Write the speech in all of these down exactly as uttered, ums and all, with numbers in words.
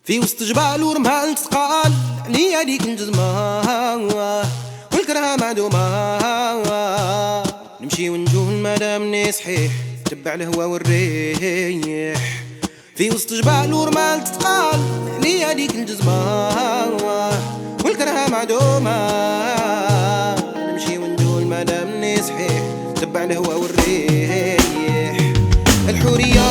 في وسط جبال ورمال تقال عليا ديك الجزمة والكرهة معدومة. نمشي ونجول مادامني صحيح تبع الهوا والريح. في وسط جبال ورمال تقال عليا ديك الجزمة والكرهة معدومة. نمشي ونجول مادامني صحيح تبع الهوا والريح. الحورية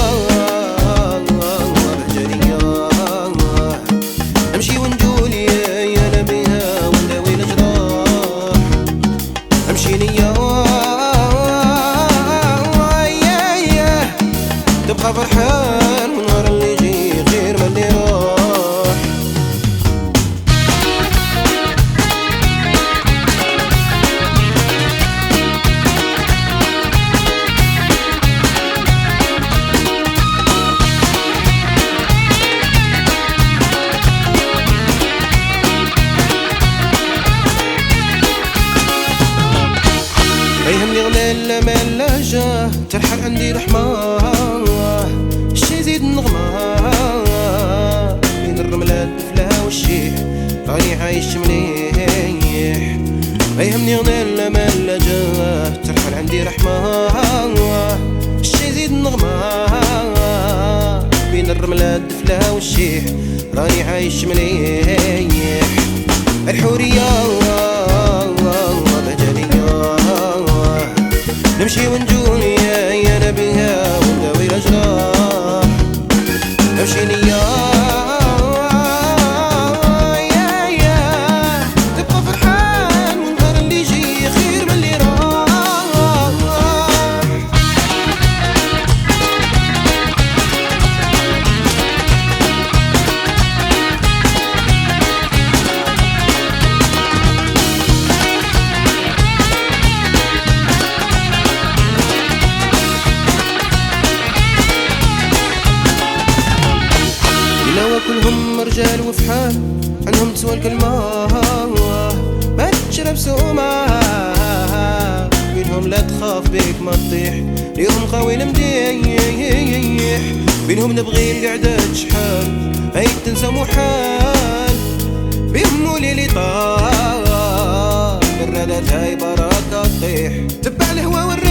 امشي ونقول يا انا بها ونداوي الجراح. امشي نيا تبقى فرحان ونهار اللي يجي غير ما اللي راح. يهمني غلال ما لا جاه ترحل عندي رحمة. الشي يزيد النغمة بين الرملات الفلا والشيح راني عايش مليح. يهمني غلال ما لا جاه ترحل عندي رحمة. الشي يزيد النغمة بين الرملات الفلا والشيح راني عايش مليح. الحورية نمشي ونجول يا انا بها ونداوي الجراح. نمشي نيا يا يا تبقى فرحان والنهار اللي يجي خير من اللي راح. كلهم رجال وفحال عنهم تسوى الكلمة ما تشرب سومة. بينهم لا تخاف بيك ما تطيح ليهم خويل مديح. بينهم نبغي القعدة شحال هاي تنسى محال. بيهم مولي لي طار الردات هاي بركة تطيح تبع الهوا والريح.